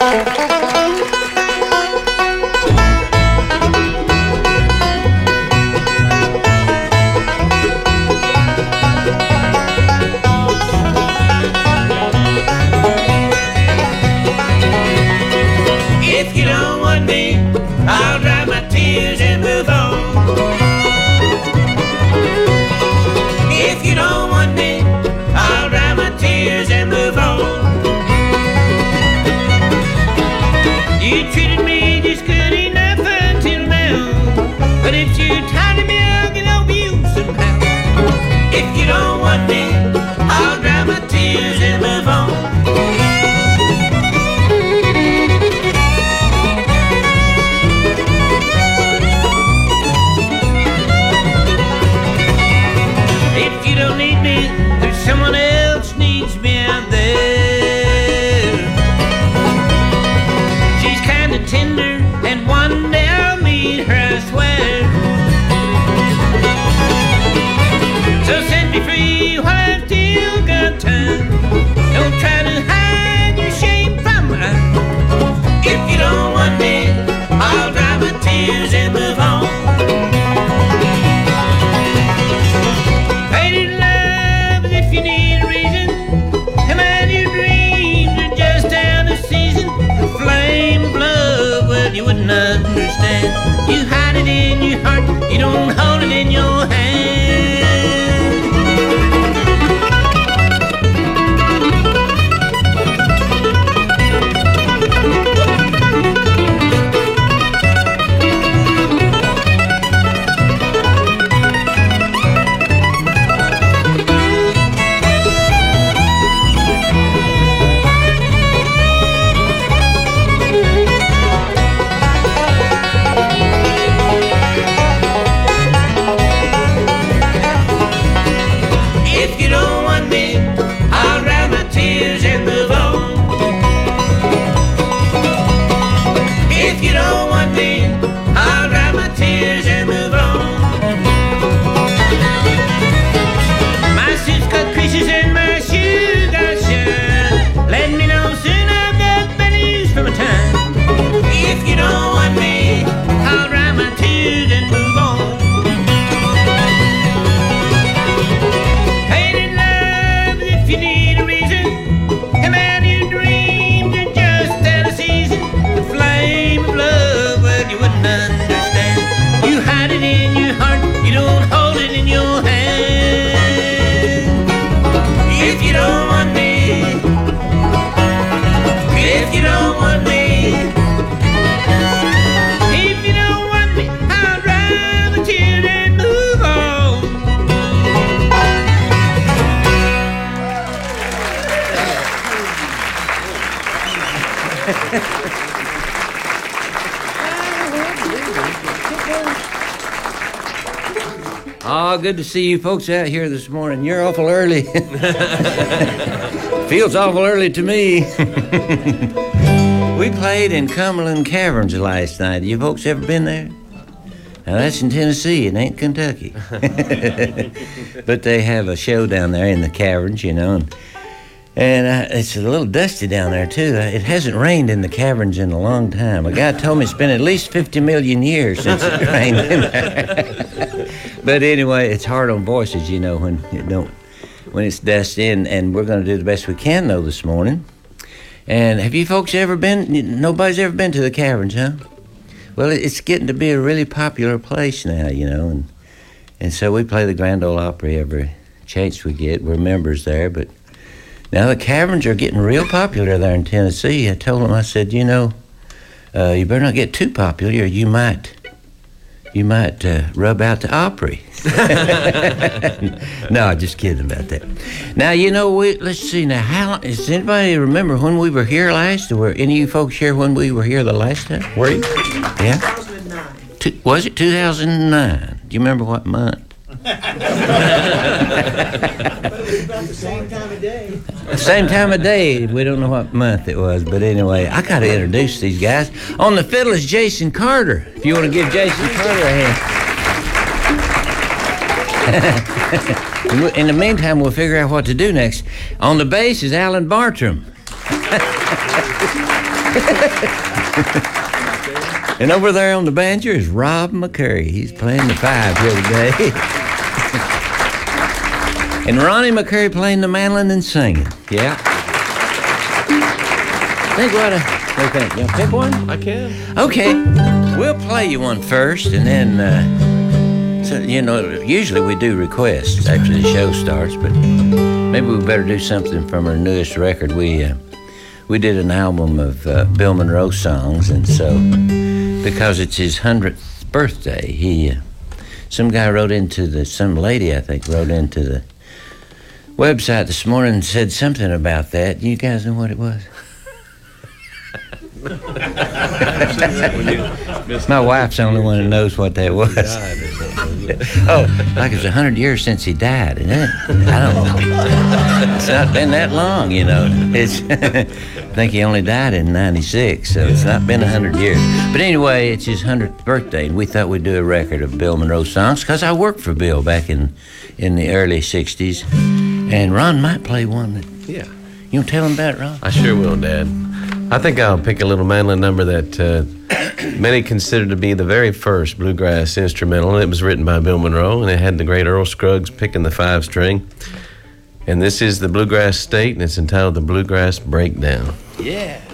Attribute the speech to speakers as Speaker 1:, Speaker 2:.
Speaker 1: If you don't want me, I'll dry my tears and move on. If you don't want me, I'll dry my tears and move on. You treated me just good enough until now, but if you're tired of me, I'll get over you somehow. If you don't want me, I'll dry my tears and move on. Someone else needs me out there. She's kinda tender, and one day I'll meet her, I swear. So set me free while I've still got time. Don't try to hide your shame from me. If you don't want me, I'll dry my tears and move on. If you need a reason, am I your dreams are just out of season? The flame of love, well, you wouldn't understand. You hide it in your heart, you don't hold it in your hand.
Speaker 2: Oh, good to see you folks out here this morning. You're awful early. Feels awful early to me. We played in Cumberland Caverns last night. You folks ever been there? Now, that's in Tennessee. It ain't Kentucky. But they have a show down there in the caverns, you know, and it's a little dusty down there, too. It hasn't rained in the caverns in a long time. A guy told me it's been at least 50 million years since it rained in there. But anyway, it's hard on voices, you know, when it's dusty, and we're going to do the best we can, though, this morning. And have you folks ever been? Nobody's ever been to the caverns, huh? Well, it's getting to be a really popular place now, you know, and so we play the Grand Ole Opry every chance we get. We're members there, but now the caverns are getting real popular there in Tennessee. I told them, I said, you know, you better not get too popular, or you might rub out the Opry. No, just kidding about that. Now, you know, let's see now. How long, does anybody remember when we were here last? Or were any of you folks here when we were here the last time? Were you? Yeah? 2009. Was it 2009? Do you remember what month?
Speaker 3: But it was about the same time of day.
Speaker 2: Same time of day. We don't know what month it was, but anyway, I got to introduce these guys. On the fiddle is Jason Carter. If you want to give Jason Carter a hand. In the meantime, we'll figure out what to do next. On the bass is Alan Bartram. And over there on the banjo is Rob McCurry. He's playing the 5 here today. And Ronnie McCurry playing the mandolin and singing. Yeah. Think what do you think? You want to pick one?
Speaker 4: I can.
Speaker 2: Okay. We'll play you one first, and then, so, you know, usually we do requests after the show starts, but maybe we better do something from our newest record. We did an album of Bill Monroe songs, and so because it's his 100th birthday, some lady I think wrote into the website this morning and said something about that. You guys know what it was? My wife's the only one who knows what that was. Oh, like it's 100 years since he died, isn't it? I don't know. It's not been that long, you know. It's I think he only died in 96, so it's not been 100 years. But anyway, it's his 100th birthday, and we thought we'd do a record of Bill Monroe songs because I worked for Bill back in the early 60s. And Ron might play one that...
Speaker 4: Yeah.
Speaker 2: You want to tell him about it, Ron?
Speaker 4: I sure will, Dad. I think I'll pick a little mandolin number that many consider to be the very first bluegrass instrumental. It was written by Bill Monroe, and it had the great Earl Scruggs picking the 5-string. And this is the Bluegrass State, and it's entitled The Bluegrass Breakdown.
Speaker 2: Yeah.